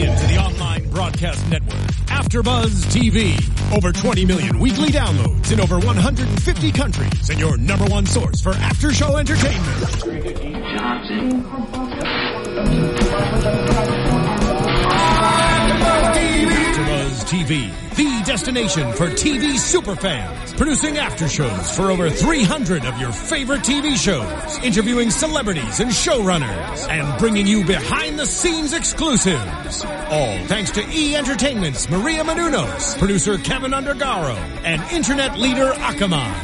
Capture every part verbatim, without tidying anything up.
into the online broadcast network, AfterBuzz T V. Over twenty million weekly downloads in over one hundred fifty countries, and your number one source for after-show entertainment. AfterBuzz T V, the destination for T V superfans, producing aftershows for over three hundred of your favorite T V shows, interviewing celebrities and showrunners, and bringing you behind-the-scenes exclusives. All thanks to E! Entertainment's Maria Menounos, producer Kevin Undergaro, and internet leader Akamai.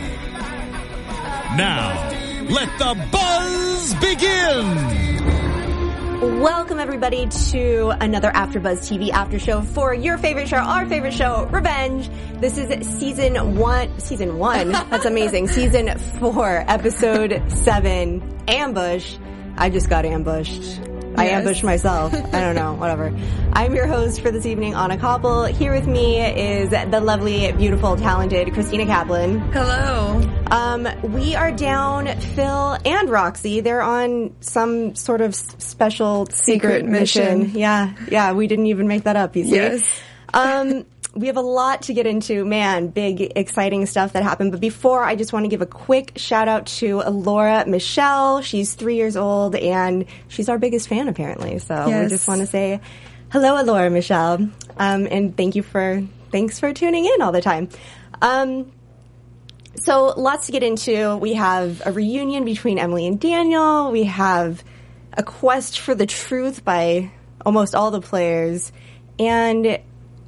Now, let the buzz begin! Welcome, everybody, to another AfterBuzz T V after show for your favorite show, our favorite show, Revenge. This is season one, season one, that's amazing, season four, episode seven, Ambush. I just got ambushed. I yes. ambushed myself. I don't know, whatever. I'm your host for this evening, Anna Koppel. Here with me is the lovely, beautiful, talented Christina Kaplan. Hello. Um, we are down Phil and Roxy. They're on some sort of special secret, secret mission. mission. Yeah, yeah, we didn't even make that up, you see. Yes. Um, we have a lot to get into. Man, big, exciting stuff that happened. But before, I just want to give a quick shout out to Laura Michelle. She's three years old, and she's our biggest fan, apparently. So yes. we just want to say hello, Laura Michelle, um, and thank you for thanks for tuning in all the time. Um, so lots to get into. We have a reunion between Emily and Daniel. We have a quest for the truth by almost all the players, and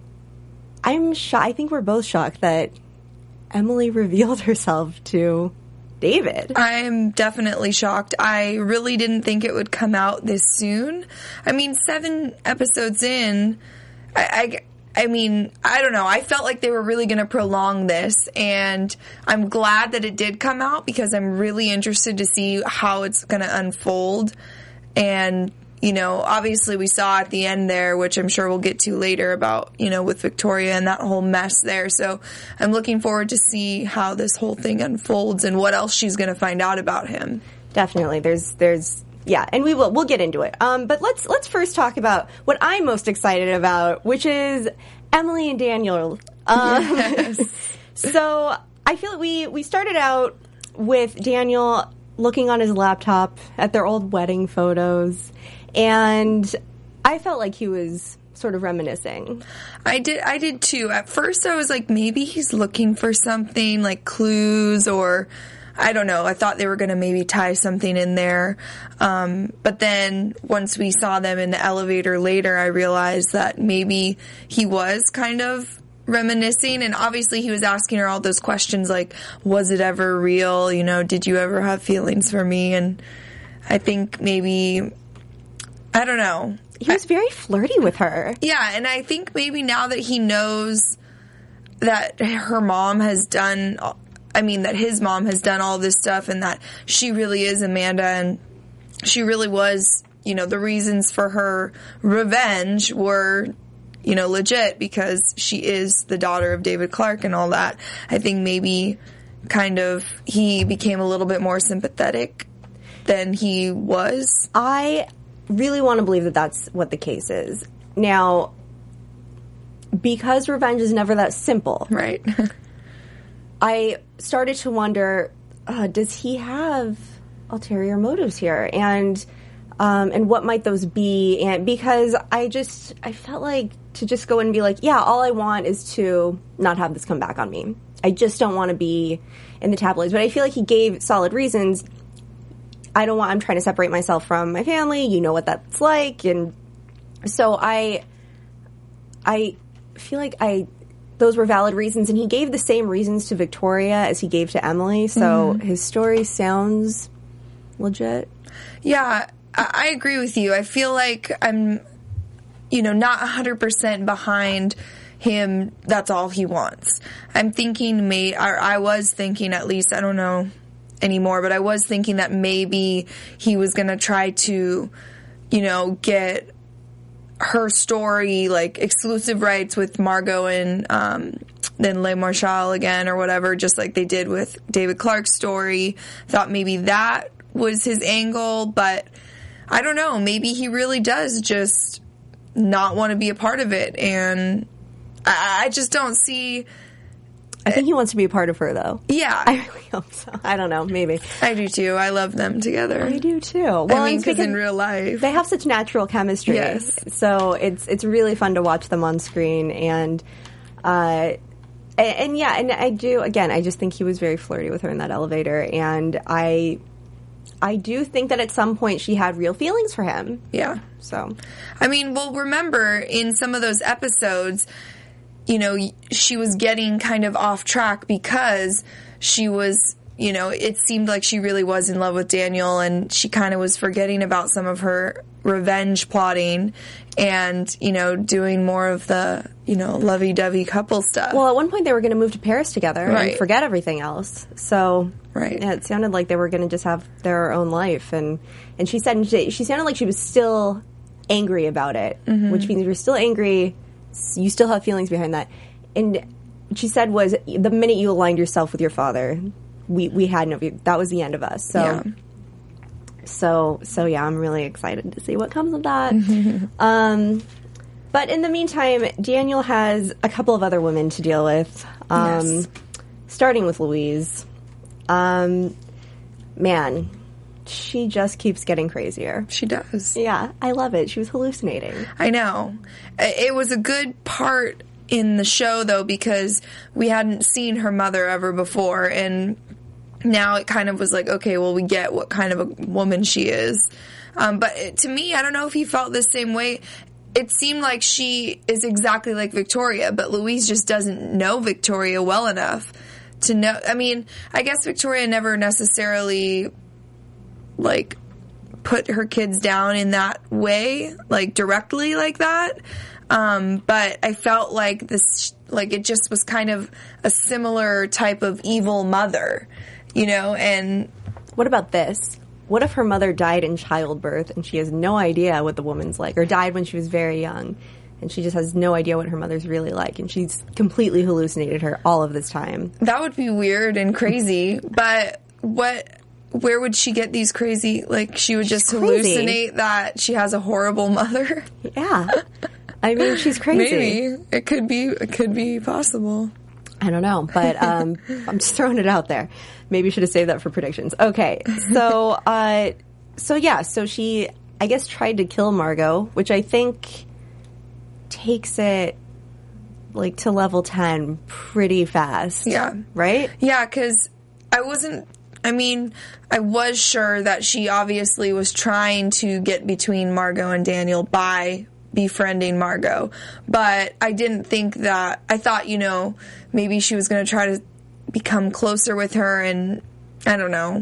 I'm shocked. I think we're both shocked that Emily revealed herself to David. I'm definitely shocked. I really didn't think it would come out this soon. I mean, seven episodes in, I, I, I mean, I don't know. I felt like they were really going to prolong this, and I'm glad that it did come out because I'm really interested to see how it's going to unfold. And you know, obviously we saw at the end there, which I'm sure we'll get to later about, you know, with Victoria and that whole mess there. So I'm looking forward to see how this whole thing unfolds and what else she's going to find out about him. Definitely. There's, there's, yeah, and we will, we'll get into it. Um, but let's, let's first talk about what I'm most excited about, which is Emily and Daniel. Um, yes. So I feel like we, we started out with Daniel looking on his laptop at their old wedding photos. And I felt like he was sort of reminiscing. I did I did too. At first I was like, maybe he's looking for something like clues or I don't know. I thought they were going to maybe tie something in there. Um, but then once we saw them in the elevator later, I realized that maybe he was kind of reminiscing, and obviously he was asking her all those questions like, was it ever real? You know, did you ever have feelings for me? And I think maybe, I don't know. He was very flirty with her. Yeah, and I think maybe now that he knows that her mom has done, I mean, that his mom has done all this stuff and that she really is Amanda and she really was, you know, the reasons for her revenge were, you know, legit because she is the daughter of David Clarke and all that. I think maybe kind of he became a little bit more sympathetic than he was. I really want to believe that that's what the case is. Now, because revenge is never that simple. Right. I started to wonder, uh, does he have ulterior motives here? And um, and what might those be? And because I just, I felt like to just go and be like, yeah, all I want is to not have this come back on me. I just don't want to be in the tabloids. But I feel like he gave solid reasons. I don't want, I'm trying to separate myself from my family. You know what that's like. And so I, I feel like I, those were valid reasons. And he gave the same reasons to Victoria as he gave to Emily. So mm-hmm. his story sounds legit. Yeah, I, I agree with you. I feel like I'm, you know, not one hundred percent behind him. That's all he wants. I'm thinking, may, or I was thinking at least, I don't know anymore, but I was thinking that maybe he was going to try to, you know, get her story, like, exclusive rights with Margot and um, then Le Marchal again or whatever, just like they did with David Clarke's story. Thought maybe that was his angle, but I don't know. Maybe he really does just, not want to be a part of it. And I, I just don't see... I think he wants to be a part of her, though. Yeah. I really hope so. I don't know. Maybe. I do, too. I love them together. I do, too. Well, I mean, because in real life... They have such natural chemistry. Yes. So it's it's really fun to watch them on screen. And, uh, and, and yeah, and I do, again, I just think he was very flirty with her in that elevator. And I... I do think that at some point she had real feelings for him. Yeah. So, I mean, well, remember in some of those episodes, you know, she was getting kind of off track because she was, you know, it seemed like she really was in love with Daniel, and she kind of was forgetting about some of her revenge plotting and, you know, doing more of the, you know, lovey-dovey couple stuff. well, at one point they were going to move to Paris together Right. and forget everything else. So, Right. yeah, it sounded like they were going to just have their own life. And, and she said she, she sounded like she was still angry about it, Mm-hmm. which means you're still angry, you still have feelings behind that. And she said was, the minute you aligned yourself with your father, we, we had no, that was the end of us. So, Yeah. so, so yeah, I'm really excited to see what comes of that. um, but in the meantime, Daniel has a couple of other women to deal with, um, Yes. starting with Louise. Um, man, she just keeps getting crazier. She does. Yeah, I love it. She was hallucinating. I know. It was a good part in the show, though, because we hadn't seen her mother ever before, and now it kind of was like, okay, well, we get what kind of a woman she is. Um, but it, to me, I don't know if he felt the same way. It seemed like she is exactly like Victoria, but Louise just doesn't know Victoria well enough to know. I mean, I guess Victoria never necessarily, like, put her kids down in that way, like, directly like that. Um, but I felt like this, like, it just was kind of a similar type of evil mother, you know, and... What about this? What if her mother died in childbirth and she has no idea what the woman's like, or died when she was very young, and she just has no idea what her mother's really like, and she's completely hallucinated her all of this time? That would be weird and crazy, but what... Where would she get these crazy, like, she would just crazy. hallucinate that she has a horrible mother? Yeah. I mean, she's crazy. Maybe. It could be, it could be possible. I don't know, but um, I'm just throwing it out there. Maybe you should have saved that for predictions. Okay, so, uh, so yeah, so she, I guess, tried to kill Margot, which I think takes it, like, to level ten pretty fast. Yeah. Right? Yeah, because I wasn't... I mean, I was sure that she obviously was trying to get between Margot and Daniel by befriending Margot, but I didn't think that... I thought, you know, maybe she was going to try to become closer with her and, I don't know,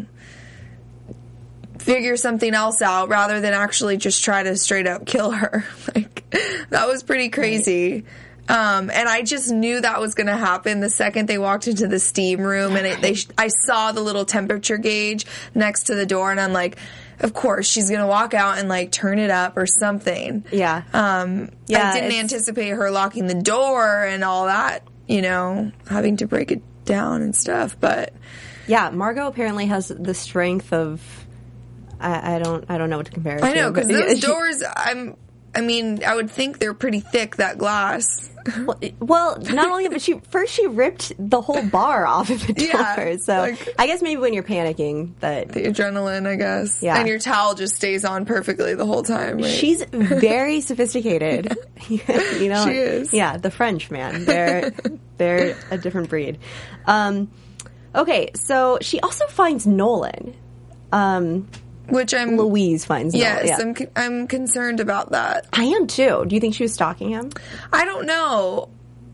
figure something else out rather than actually just try to straight up kill her. Like, that was pretty crazy. Right. Um, and I just knew that was going to happen the second they walked into the steam room, and it, they, I saw the little temperature gauge next to the door, and I'm like, of course, she's going to walk out and, like, turn it up or something. Yeah. Um, yeah, I didn't anticipate her locking the door and all that, you know, having to break it down and stuff, but... Yeah, Margot apparently has the strength of... I, I don't I don't know what to compare it to. I know, because but- those doors, I'm... I mean, I would think they're pretty thick, that glass. Well, well, not only, but she first she ripped the whole bar off of the door. Yeah, so like, I guess maybe when you're panicking, that the adrenaline, I guess. Yeah. And your towel just stays on perfectly the whole time. Right? She's very sophisticated. You know, she is. Yeah, the French, man, they're they're a different breed. Um, okay, so she also finds Nolan. Um, Which I'm... Louise finds yes, Nolan. Yeah. I'm, con- I'm concerned about that. I am too. Do you think she was stalking him? I don't know.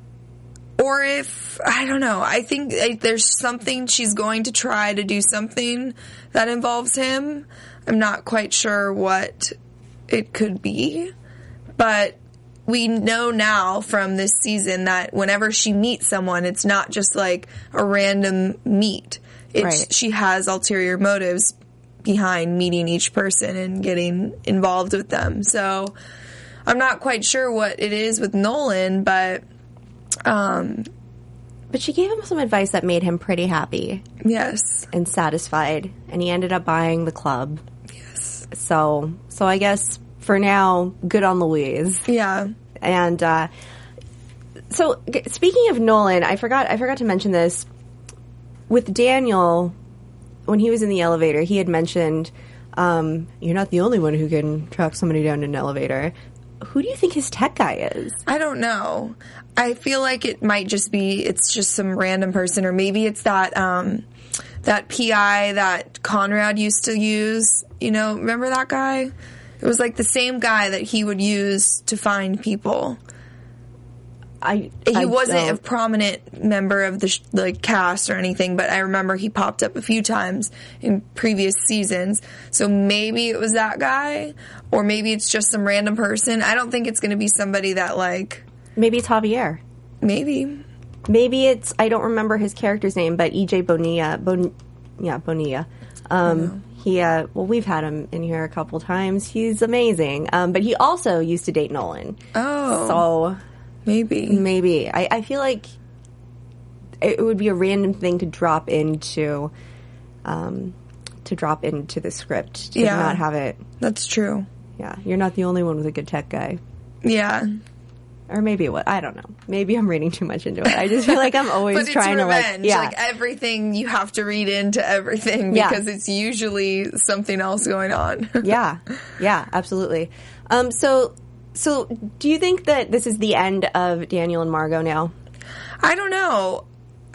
Or if... I don't know. I think I, there's something she's going to try to do something that involves him. I'm not quite sure what it could be. But we know now from this season that whenever she meets someone, it's not just like a random meet. It's, Right. She has ulterior motives behind meeting each person and getting involved with them. So I'm not quite sure what it is with Nolan, but um But she gave him some advice that made him pretty happy yes. and satisfied, and he ended up buying the club. Yes. So, so I guess for now, good on Louise. Yeah. And uh, so, g- speaking of Nolan, I forgot I forgot to mention this. With Daniel, when he was in the elevator, he had mentioned, um, "You're not the only one who can track somebody down in an elevator." Who do you think his tech guy is? I don't know. I feel like it might just be, it's just some random person, or maybe it's that, um, that P I that Conrad used to use. You know, remember that guy? It was like the same guy that he would use to find people. I He I wasn't don't. a prominent member of the sh- like cast or anything, but I remember he popped up a few times in previous seasons. So maybe it was that guy, or maybe it's just some random person. I don't think it's going to be somebody that like Maybe it's Javier. maybe. Maybe it's, I don't remember his character's name, but E J Bonilla, Bon, yeah, Bonilla. Um, he, uh, well, we've had him in here a couple times. He's amazing. Um, but he also used to date Nolan. Oh, So maybe. maybe. I, I feel like it would be a random thing to drop into, um, to drop into the script. To Yeah. not have it. That's true. Yeah. You're not the only one with a good tech guy. Yeah. Or maybe what? I don't know. Maybe I'm reading too much into it. I just feel like I'm always But it's trying revenge. to like, yeah. Like everything, you have to read into everything Yeah. because it's usually something else going on. yeah, yeah, absolutely. Um, so, so do you think that this is the end of Daniel and Margot now? I don't know.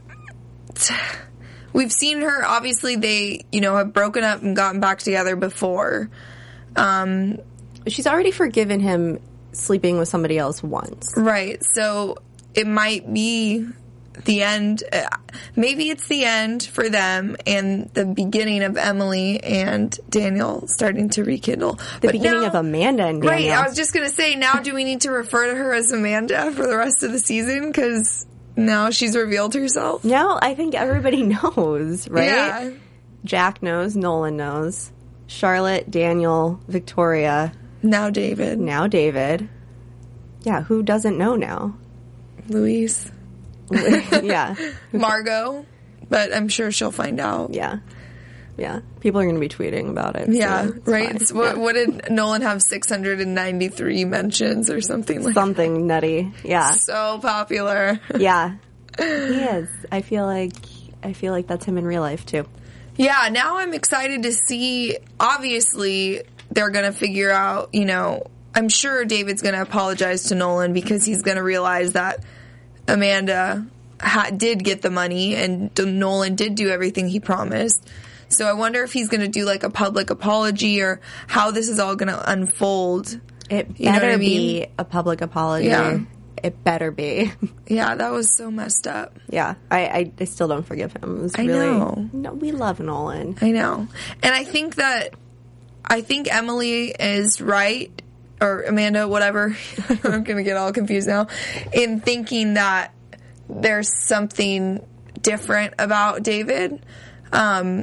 We've seen her, obviously they, you know, have broken up and gotten back together before. Um, She's already forgiven him sleeping with somebody else once. right. So it might be the end. Uh, maybe it's the end for them and the beginning of Emily and Daniel starting to rekindle. The But beginning now- of Amanda and Daniel. Right, I was just going to say, now do we need to refer to her as Amanda for the rest of the season? Because now she's revealed herself. No, I think everybody knows, right? Yeah. Jack knows, Nolan knows, Charlotte, Daniel, Victoria, Now David. now David. Yeah, who doesn't know now? Louise. yeah, Margot. But I'm sure she'll find out. yeah, yeah. People are going to be tweeting about it. Yeah, so it's right? fine. So what, Yeah. what did Nolan have? six hundred ninety-three mentions or something like Something nutty. Yeah. that. So popular. Yeah, he is. I feel like I feel like that's him in real life too. Yeah, now I'm excited to see. Obviously, they're going to figure out, you know, I'm sure David's going to apologize to Nolan because he's going to realize that Amanda ha- did get the money and D- Nolan did do everything he promised. So I wonder if he's going to do like a public apology or how this is all going to unfold. It You know what better I be mean? a public apology. Yeah. It better be. Yeah, that was so messed up. yeah, I, I, I still don't forgive him. It was I really, know. No, we love Nolan. I know. And I think that, I think Emily is right, or Amanda, whatever. I'm going to get all confused now, in thinking that there's something different about David. Um,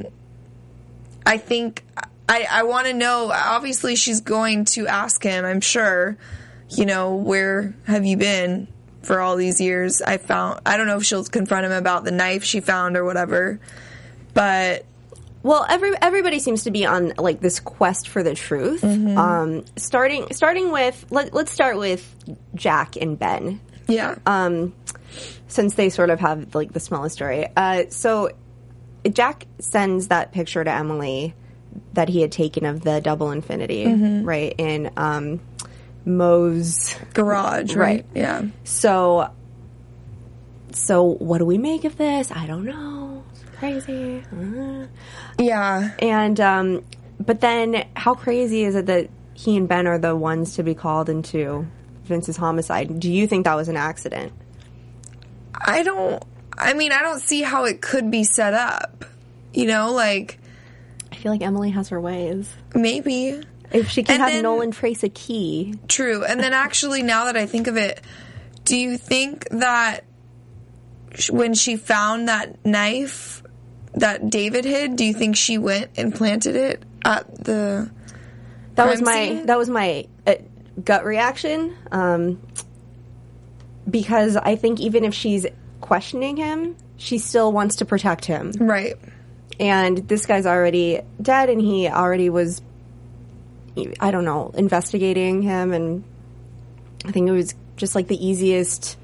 I think, I, I want to know, obviously she's going to ask him, I'm sure, you know, where have you been for all these years? I found, I don't know if she'll confront him about the knife she found or whatever, but Well, every everybody seems to be on like this quest for the truth. Mm-hmm. Um, starting starting with let, let's start with Jack and Ben. yeah. Um, since they sort of have like the smallest story. Uh, so Jack sends that picture to Emily that he had taken of the double infinity, Mm-hmm. right, in um, Moe's Garage, right? Right. Yeah. So, so what do we make of this? I don't know. It's crazy. Uh. Yeah. And, um, but then how crazy is it that he and Ben are the ones to be called into Vince's homicide? Do you think that was an accident? I don't, I mean, I don't see how it could be set up. You know, like, I feel like Emily has her ways. maybe. If she can And have then- Nolan trace a key. True. And then actually, now that I think of it, do you think that sh- when she found that knife that David hid, do you think she went and planted it at the That was crime my scene? that was my uh, gut reaction. Um, because I think even if she's questioning him, she still wants to protect him. Right. And this guy's already dead, and he already was. I don't know, investigating him, and I think it was just like the easiest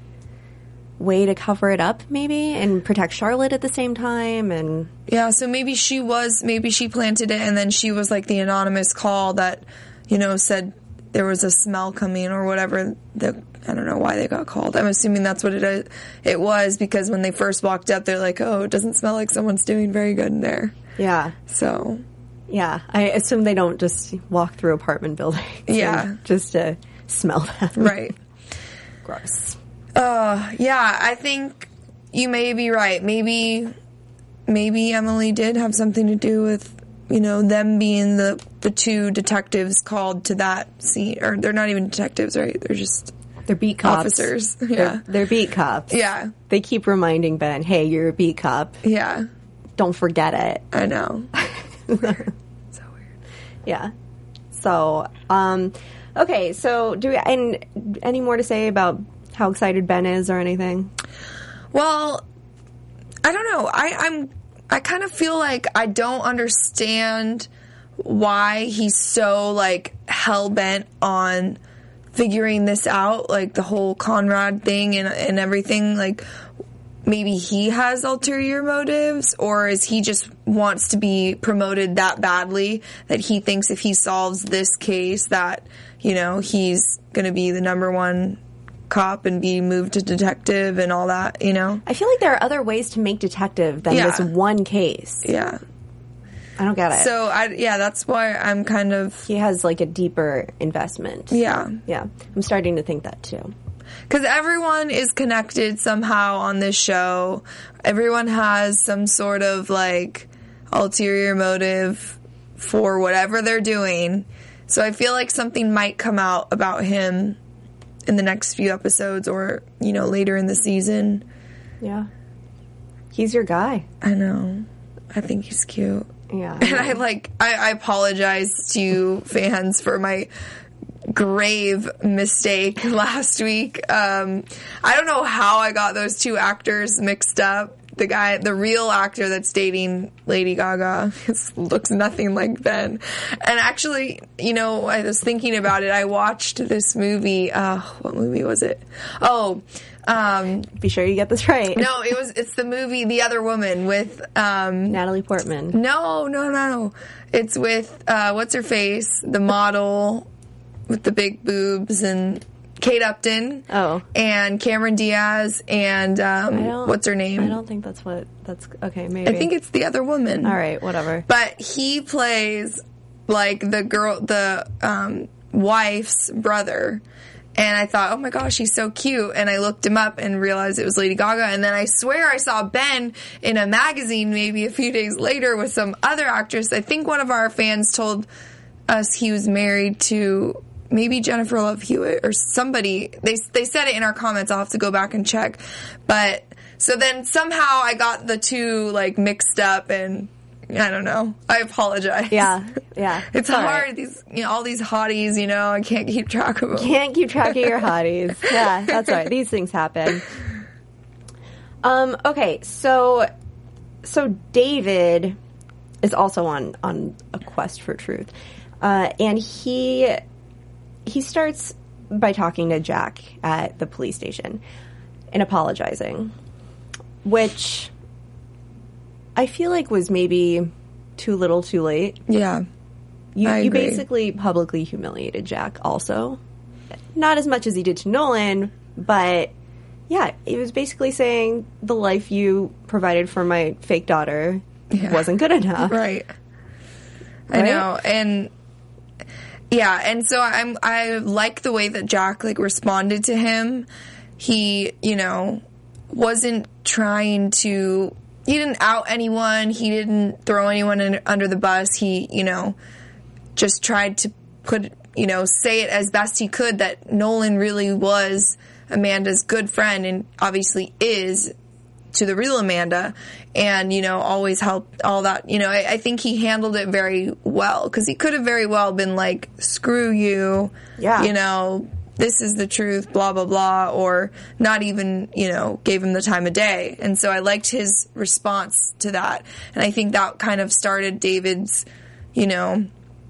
way to cover it up, maybe, and protect Charlotte at the same time. And yeah, so maybe she was, maybe she planted it, and then she was like the anonymous call that, you know, said there was a smell coming or whatever. That I don't know why they got called. I'm assuming that's what it it was, because when they first walked up, they're like, oh, it doesn't smell like someone's doing very good in there. Yeah. So yeah, I assume they don't just walk through apartment buildings. Yeah. Just to smell them. Right. Gross. Uh, yeah, I think you may be right. Maybe, maybe Emily did have something to do with, you know, them being the, the two detectives called to that scene. Or they're not even detectives, right? They're just... They're beat cops. Officers. Yeah. They're, they're beat cops. Yeah. They keep reminding Ben, hey, you're a beat cop. Yeah. Don't forget it. I know. So weird. So weird. Yeah. So, um, okay, so do we, and any more to say about how excited Ben is or anything? Well, I don't know. I, I'm, I kind of feel like I don't understand why he's so, like, hell-bent on figuring this out, like the whole Conrad thing and, and everything. Like, maybe he has ulterior motives, or is he just wants to be promoted that badly that he thinks if he solves this case that, you know, he's going to be the number one cop and be moved to detective and all that, you know? I feel like there are other ways to make detective than Yeah. this one case. Yeah. I don't get it. So, I, yeah, that's why I'm kind of... He has, like, a deeper investment. Yeah. Yeah. I'm starting to think that, too. Because everyone is connected somehow on this show. Everyone has some sort of, like, ulterior motive for whatever they're doing. So I feel like something might come out about him in the next few episodes or, you know, later in the season. Yeah. He's your guy. I know. I think he's cute. Yeah. And I, like, I, I apologize to fans for my grave mistake last week. Um, I don't know how I got those two actors mixed up. The guy, the real actor that's dating Lady Gaga looks nothing like Ben. And actually, you know, I was thinking about it. I watched this movie. Uh, what movie was it? Oh, um, Be sure you get this right. no, it was, it's the movie The Other Woman with, um, Natalie Portman. no, no, no. It's with, uh, what's her face? The model with the big boobs and Kate Upton. Oh. And Cameron Diaz and, um, I don't- what's her name? I don't think that's what, that's, okay, maybe. I think it's The Other Woman. All right, whatever. But he plays, like, the girl, the, um, wife's brother. And I thought, oh my gosh, he's so cute. And I looked him up and realized it was Lady Gaga. And then I swear I saw Ben in a magazine maybe a few days later with some other actress. I think one of our fans told us he was married to maybe Jennifer Love Hewitt or somebody. They they said it in our comments. I'll have to go back and check. But so then somehow I got the two, like, mixed up, and I don't know. I apologize. Yeah, yeah. It's all hard. right. These, you know, all these hotties, you know, I can't keep track of them. Can't keep track of your hotties. Yeah, that's right. These things happen. Um, okay, so so David is also on on a quest for truth, uh, and he he starts by talking to Jack at the police station and apologizing, which I feel like was maybe too little, too late. Yeah. You, I you agree. basically publicly humiliated Jack also. Not as much as he did to Nolan, but yeah, it was basically saying the life you provided for my fake daughter Yeah. wasn't good enough. Right. I Right? know. And yeah, and so I'm I like the way that Jack, like, responded to him. He, you know, wasn't trying to he didn't out anyone, he didn't throw anyone in, under the bus. He, you know, just tried to put, you know, say it as best he could that Nolan really was Amanda's good friend and obviously is to the real Amanda, and, you know, always helped all that. You know, I, I think he handled it very well, because he could have very well been like, screw you, Yeah. you know, this is the truth, blah, blah, blah, or not even, you know, gave him the time of day. And so I liked his response to that. And I think that kind of started David's, you know,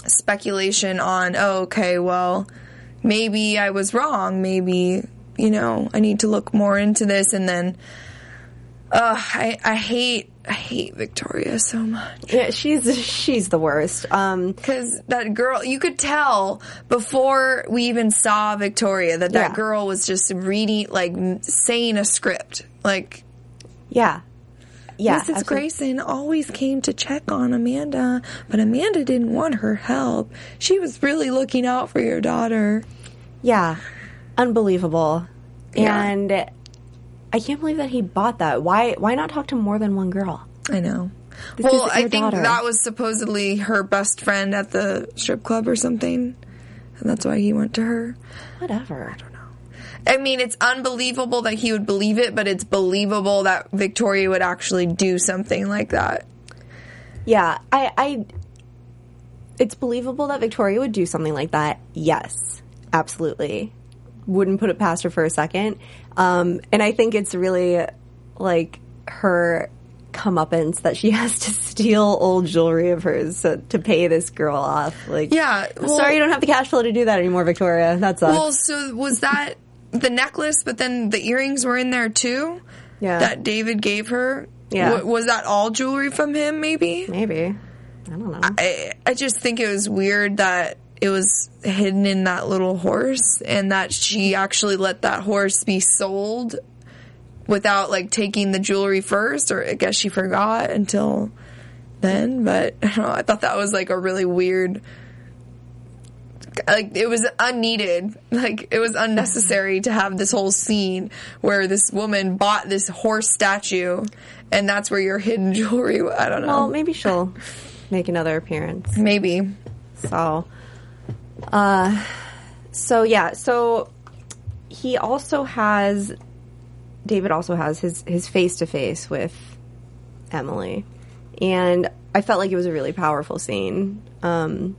speculation on, oh, okay, well, maybe I was wrong. Maybe, you know, I need to look more into this. And then, uh, I, I hate, I hate Victoria so much. Yeah, she's she's the worst. Um, because that girl, you could tell before we even saw Victoria that that Yeah. girl was just reading, like, saying a script. Like, yeah. Yeah. Missus absolutely. Grayson always came to check on Amanda, but Amanda didn't want her help. She was really looking out for your daughter. Yeah. Unbelievable. Yeah. And I can't believe that he bought that. Why why not talk to more than one girl? I know. This well, is I your think daughter. that was supposedly her best friend at the strip club or something. And that's why he went to her. Whatever. I don't know. I mean, it's unbelievable that he would believe it, but it's believable that Victoria would actually do something like that. Yeah, I, I it's believable that Victoria would do something like that. Yes. Absolutely. Wouldn't put it past her for a second. Um, and I think it's really like her comeuppance that she has to steal old jewelry of hers to, to pay this girl off. Like, Yeah. I'm well- sorry you don't have the cash flow to do that anymore, Victoria. That sucks. Well, so was that the necklace, but then the earrings were in there too? Yeah. That David gave her? Yeah. W- was that all jewelry from him, maybe? Maybe. I don't know. I, I just think it was weird that it was hidden in that little horse and that she actually let that horse be sold without, like, taking the jewelry first, or I guess she forgot until then, but I don't know, I thought that was, like, a really weird, like, it was unneeded, like, it was unnecessary to have this whole scene where this woman bought this horse statue, and that's where your hidden jewelry, I don't know. Well, maybe she'll make another appearance. Maybe. So, uh, so yeah, so he also has, David also has his, his face-to-face with Emily. And I felt like it was a really powerful scene. Um,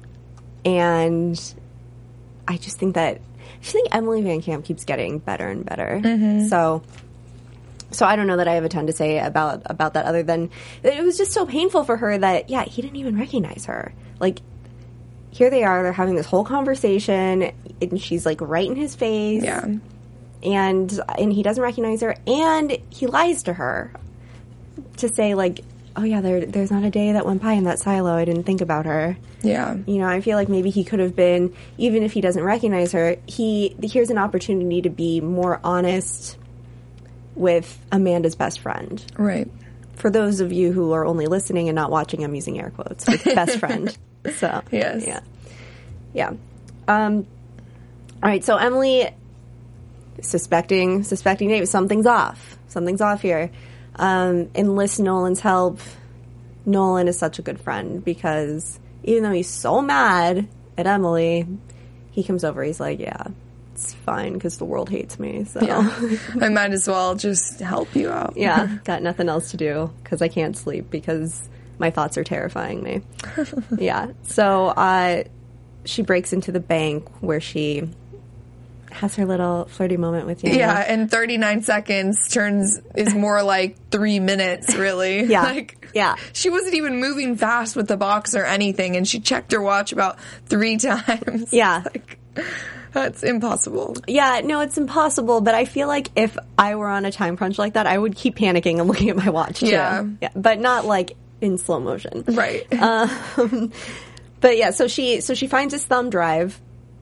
and I just think that, I just think Emily Van Camp keeps getting better and better. Mm-hmm. So, so I don't know that I have a ton to say about, about that other than it was just so painful for her that, yeah, he didn't even recognize her. Like, here they are, they're having this whole conversation, and she's, like, right in his face. Yeah. And and he doesn't recognize her, and he lies to her to say, like, oh, yeah, there, there's not a day that went by in that silo I didn't think about her. Yeah. You know, I feel like maybe he could have been, even if he doesn't recognize her, he here's an opportunity to be more honest with Amanda's best friend. Right. For those of you who are only listening and not watching, I'm using air quotes with best friend. So, Yes. yeah. Yeah. Um, all right, so Emily, suspecting, suspecting David, something's off. Something's off here. Um, enlists Nolan's help. Nolan is such a good friend because even though he's so mad at Emily, he comes over, he's like, yeah, it's fine because the world hates me. So, Yeah. I might as well just help you out. yeah, got nothing else to do because I can't sleep because my thoughts are terrifying me. Yeah. So uh, she breaks into the bank where she has her little flirty moment with you. Yeah, and thirty-nine seconds turns is more like three minutes, really. Yeah. Like, Yeah. she wasn't even moving fast with the box or anything, and she checked her watch about three times. Yeah. Like, that's impossible. Yeah, no, it's impossible, but I feel like if I were on a time crunch like that, I would keep panicking and looking at my watch, too. Yeah. Yeah, but not, like, in slow motion. Right. Um, but, yeah, so she so she finds his thumb drive,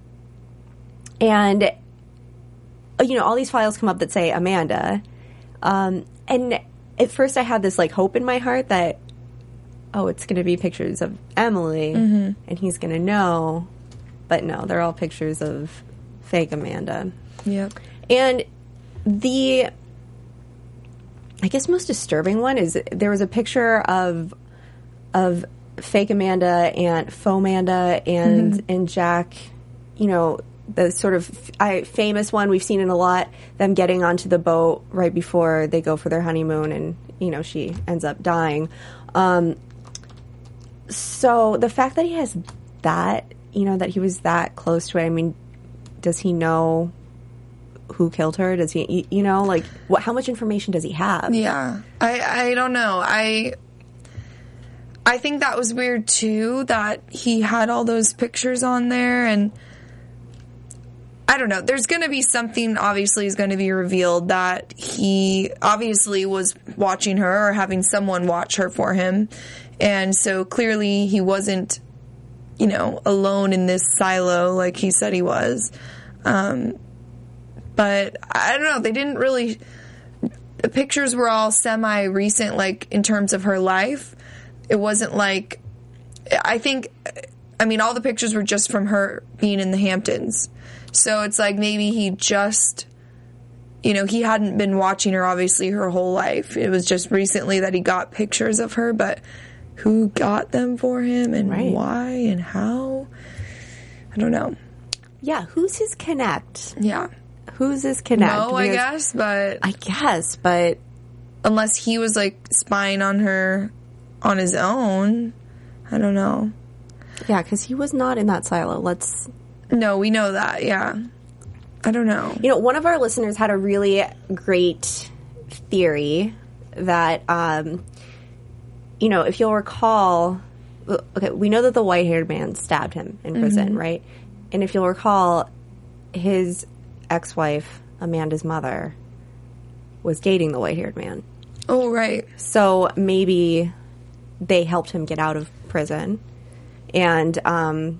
and, you know, all these files come up that say Amanda. Um, and at first I had this, like, hope in my heart that, oh, it's going to be pictures of Emily, Mm-hmm. and he's going to know. But no, they're all pictures of fake Amanda. Yep. And the, I guess, most disturbing one is there was a picture of of fake Amanda and faux Amanda and Mm-hmm. and Jack, you know, the sort of I, famous one we've seen in a lot, them getting onto the boat right before they go for their honeymoon, and, you know, she ends up dying. Um, so the fact that he has that, you know, that he was that close to it, I mean, does he know who killed her? Does he, you know, like, what, how much information does he have? Yeah. I, I don't know. I I think that was weird too, that he had all those pictures on there, and I don't know. There's going to be something, obviously, is going to be revealed that he obviously was watching her or having someone watch her for him. And so clearly he wasn't, you know, alone in this silo like he said he was. Um, but I don't know. They didn't really, the pictures were all semi-recent, like in terms of her life. It wasn't like, I think, I mean, all the pictures were just from her being in the Hamptons. So it's like maybe he just, you know, he hadn't been watching her, obviously, her whole life. It was just recently that he got pictures of her, but who got them for him and right. why and how? I don't know. Yeah, who's his connect? Yeah. Who's his connect? No, I guess, but... I guess, but... Unless he was, like, spying on her on his own. I don't know. Yeah, because he was not in that silo. Let's... No, we know that, yeah. I don't know. You know, one of our listeners had a really great theory that, um, you know, if you'll recall, okay, we know that the white-haired man stabbed him in prison, mm-hmm. right? And if you'll recall, his ex-wife, Amanda's mother, was dating the white-haired man. Oh, right. So maybe they helped him get out of prison. And, um...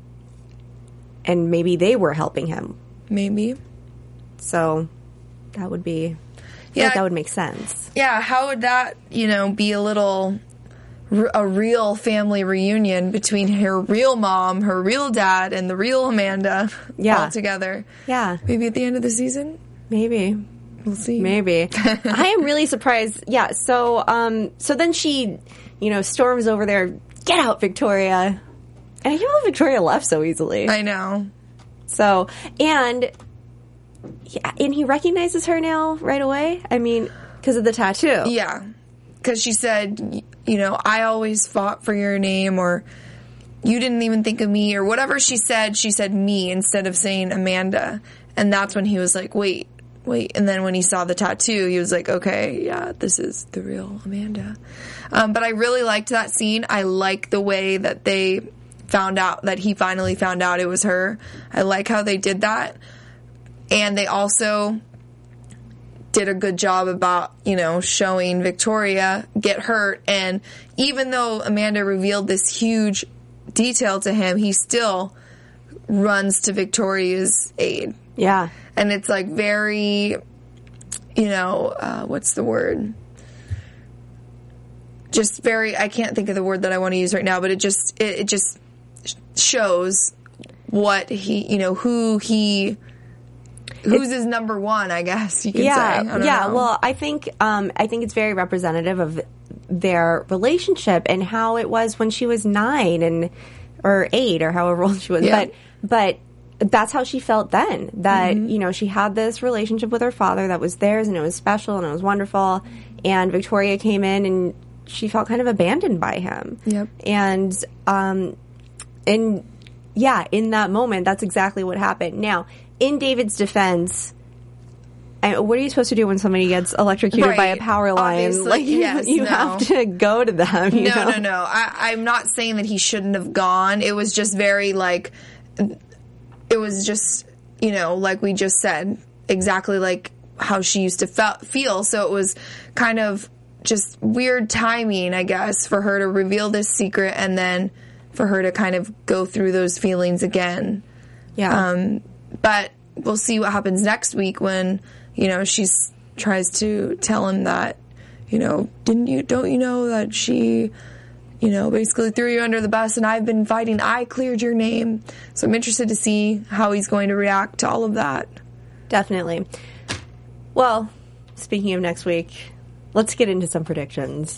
And maybe they were helping him. Maybe. So that would be... Yeah, like that would make sense. Yeah, how would that, you know, be a little... a real family reunion between her real mom, her real dad, and the real Amanda yeah. all together? Yeah. Maybe at the end of the season? Maybe. We'll see. Maybe. I am really surprised. Yeah, so, um, so then she, you know, storms over there. Get out, Victoria. And I can't believe Victoria left so easily. I know. So, and yeah, and he recognizes her now right away? I mean, because of the tattoo. Yeah. Because she said, you know, I always fought for your name, or you didn't even think of me, or whatever she said, she said me instead of saying Amanda. And that's when he was like, wait, wait. And then when he saw the tattoo, he was like, okay, yeah, this is the real Amanda. Um, but I really liked that scene. I like the way that they... found out that he finally found out it was her. I like how they did that. And they also did a good job about, you know, showing Victoria get hurt. And even though Amanda revealed this huge detail to him, he still runs to Victoria's aid. Yeah. And it's like very, you know, uh, what's the word? Just very, I can't think of the word that I want to use right now, but it just, it, it just, shows what he, you know, who he, who's it's, his number one, I guess you could yeah, say. I don't yeah, know. well, I think, um, I think it's very representative of their relationship and how it was when she was nine and, or eight or however old she was. Yeah. But, but that's how she felt then. That, mm-hmm. you know, she had this relationship with her father that was theirs and it was special and it was wonderful. And Victoria came in and she felt kind of abandoned by him. Yep. And, um, And, yeah, in that moment, that's exactly what happened. Now, in David's defense, I, what are you supposed to do when somebody gets electrocuted right. by a power line? Obviously, like, you, yes, you no. have to go to them. You no, know? no, no. I, I'm not saying that he shouldn't have gone. It was just very, like, it was just, you know, like we just said, exactly like how she used to fe- feel. So it was kind of just weird timing, I guess, for her to reveal this secret and then for her to kind of go through those feelings again. Yeah. Um, but we'll see what happens next week when, you know, she tries to tell him that, you know, didn't you, don't you know that she, you know, basically threw you under the bus and I've been fighting, I cleared your name. So I'm interested to see how he's going to react to all of that. Definitely. Well, speaking of next week, let's get into some predictions.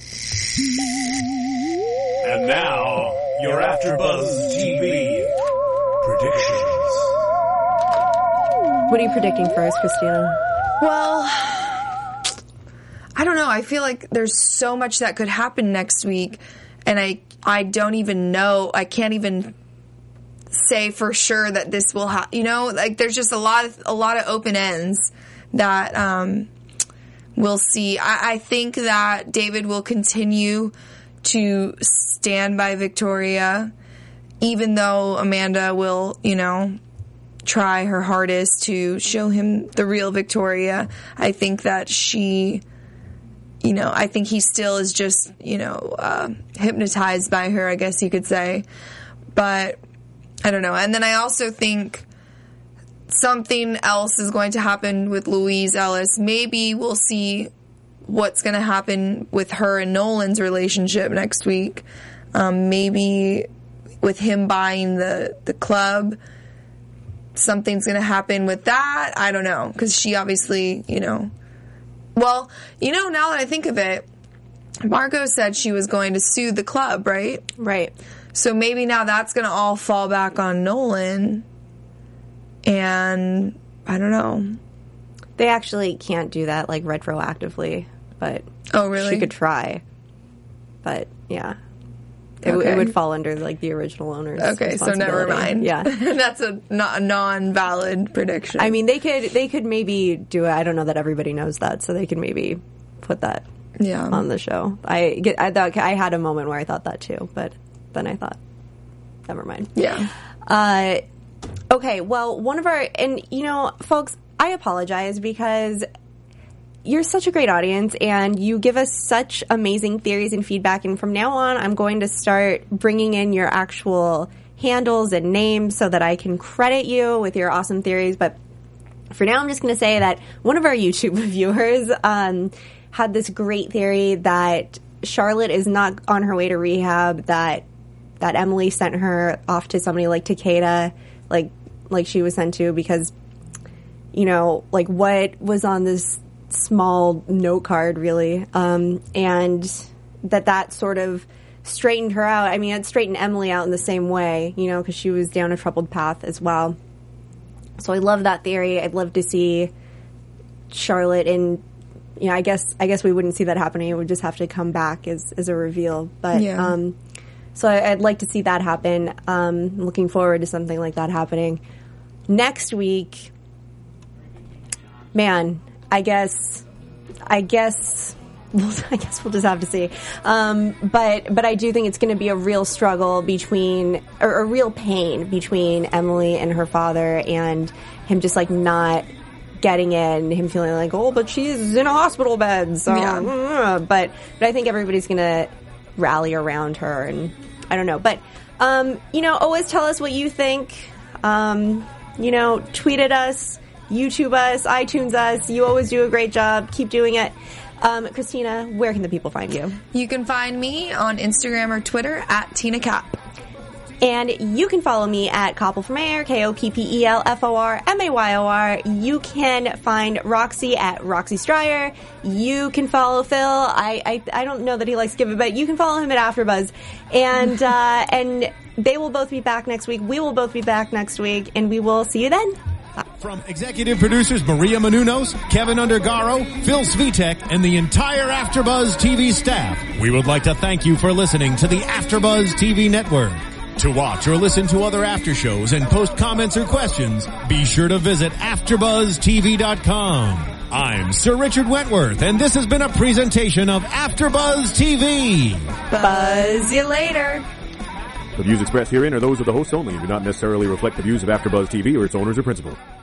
And now, your AfterBuzz T V predictions. What are you predicting first, Christina? Well, I don't know. I feel like there's so much that could happen next week, and I I don't even know. I can't even say for sure that this will happen. You know, like there's just a lot of a lot of open ends that um, we'll see. I, I think that David will continue to stand by Victoria, even though Amanda will, you know, try her hardest to show him the real Victoria. I think that she, you know, I think he still is just, you know, uh, hypnotized by her, I guess you could say. But I don't know. And then I also think something else is going to happen with Louise Ellis. Maybe we'll see what's going to happen with her and Nolan's relationship next week. Um, maybe with him buying the, the club, something's going to happen with that. I don't know. Because she obviously, you know... Well, you know, now that I think of it, Margot said she was going to sue the club, right? Right. So maybe now that's going to all fall back on Nolan. And I don't know. They actually can't do that, like, retroactively. But oh, really? She could try. But, yeah. It, okay. it would fall under, like, the original owner's Okay, so never mind. Yeah. That's a, not a non-valid prediction. I mean, they could they could maybe do it. I don't know that everybody knows that, so they could maybe put that yeah. on the show. I, get, I thought I had a moment where I thought that, too. But then I thought, never mind. Yeah. Uh, okay, well, one of our... And, you know, folks, I apologize because... You're such a great audience, and you give us such amazing theories and feedback, and from now on, I'm going to start bringing in your actual handles and names so that I can credit you with your awesome theories, but for now, I'm just going to say that one of our YouTube viewers um, had this great theory that Charlotte is not on her way to rehab, that that Emily sent her off to somebody like Takeda, like like she was sent to, because, you know, like, what was on this small note card, really, um, and that that sort of straightened her out. I mean, it straightened Emily out in the same way, you know, because she was down a troubled path as well. So I love that theory. I'd love to see Charlotte in, you know, I guess I guess we wouldn't see that happening. It would just have to come back as, as a reveal. But yeah. um, so I, I'd like to see that happen. Um, looking forward to something like that happening. Next week, man, I guess, I guess, well, I guess we'll just have to see. Um, but, but I do think it's going to be a real struggle between, or a real pain between Emily and her father, and him just like not getting in, him feeling like, oh, but she's in a hospital bed, so, yeah. but, but I think everybody's going to rally around her, and I don't know. But, um, you know, always tell us what you think. Um, you know, tweet at us. YouTube us, iTunes us. You always do a great job. Keep doing it. Um, Christina, where can the people find you? You can find me on Instagram or Twitter at Tina Cap. And you can follow me at Koppel for Mayor, K O P P E L F O R M A Y O R. You can find Roxy at Roxy Stryer. You can follow Phil. I, I, I don't know that he likes to give it, but you can follow him at AfterBuzz. And, uh, and they will both be back next week. We will both be back next week, and we will see you then. From executive producers Maria Menounos, Kevin Undergaro, Phil Svitek, and the entire AfterBuzz T V staff, we would like to thank you for listening to the AfterBuzz T V network. To watch or listen to other after shows and post comments or questions, be sure to visit after buzz T V dot com. I'm Sir Richard Wentworth, and this has been a presentation of AfterBuzz T V. Buzz you later. The views expressed herein are those of the hosts only and do not necessarily reflect the views of AfterBuzz T V or its owners or principals.